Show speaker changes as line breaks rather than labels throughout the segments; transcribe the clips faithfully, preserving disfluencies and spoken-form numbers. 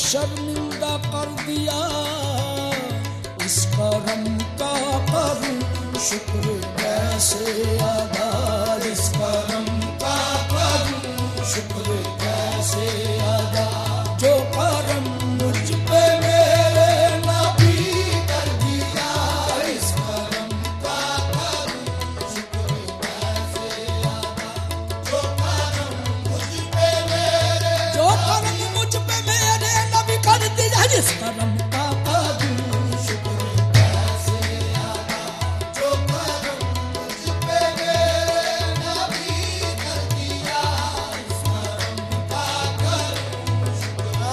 शर्मिंदा कर दिया, इस करम का करूं शुक्र कैसे अदा, इस करम का करूं शुक्र कैसे अदा। जो करम मुझ पे मेरे नबी कर दिया, इस करम का करूं शुक्र कैसे अदा। जो करम मुझ पे मेरे जो करम मुझ पे मेरे नबी कर दिया, इस करम का करूं शुक्र कैसे अदा। जो करम मुझ पे मेरे नबी कर दिया, इस करम का करूं शुक्र।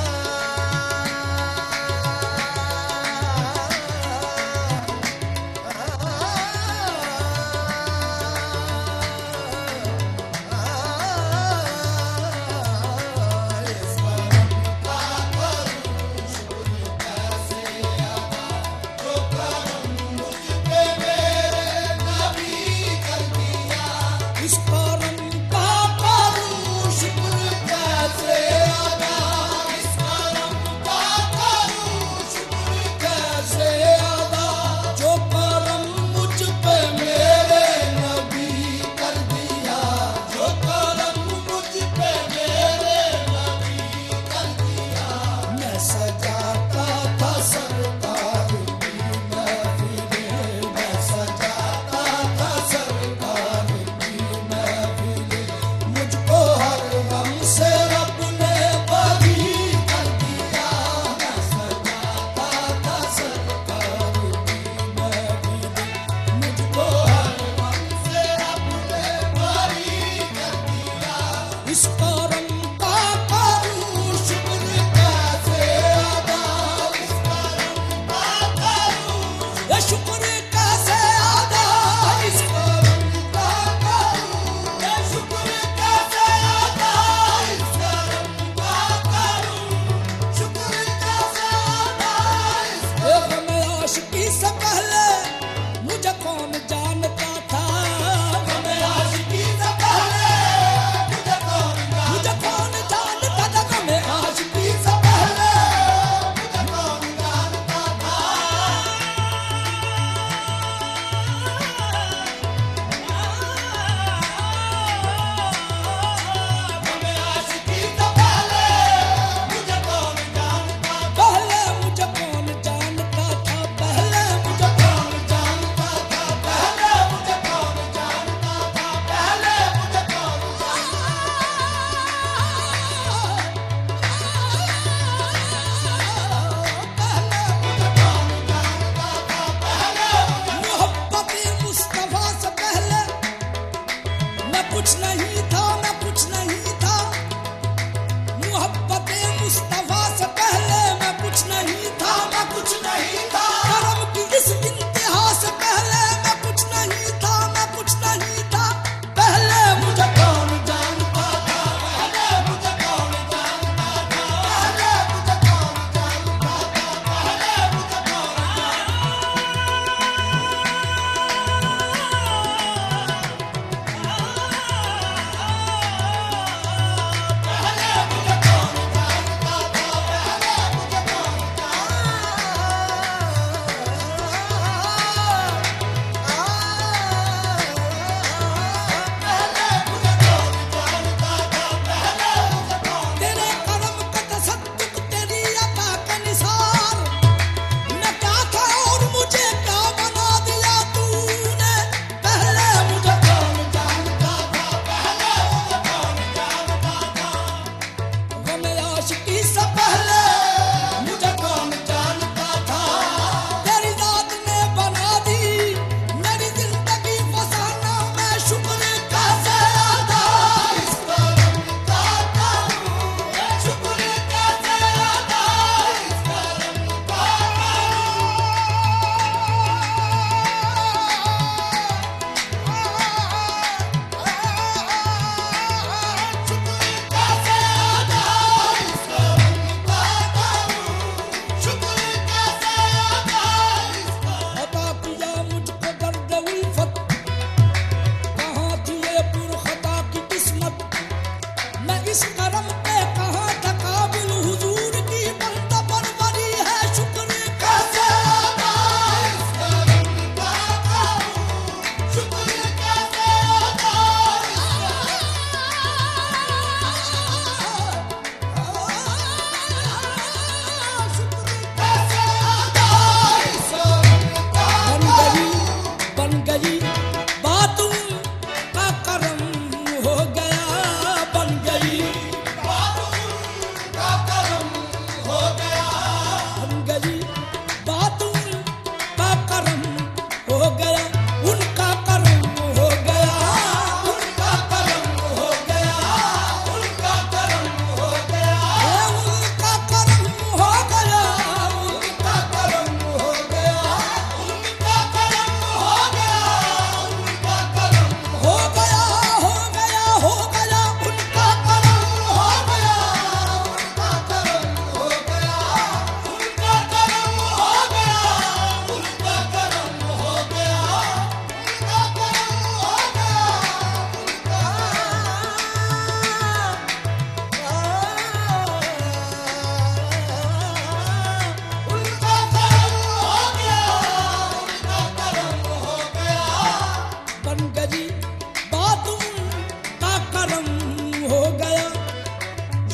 इस करम का करूं शुक्र कैसे अदा, इस करम का करूं शुक्र कैसे अदा। जो करम मुझ पे मेरे नबी कर दिया, जो करम मुझ पे मेरे नबी कर दिया। मैं सजाता था सरकार की महफिलें, मैं सजाता था सरकार की महफिलें। मुझको हर गम से रब ने बरी कर दिया, मैं सजाता था सरकार की महफिलें। मुझको हर गम से रब ने बरी कर दिया। इस करम का करूं शुक्र कैसे अदा, इस करम का करूं ये शुक्र कैसे अदा। इस करम का करूं ये शुक्र कैसे अदा, इस करम का करूं शुक्र कैसे अदा। ये गम आशिकी से पहले मुझे कौन जानता था, गम आशिकी से पहले मुझे कौन जानता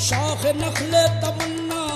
शाख नखले तमन्ना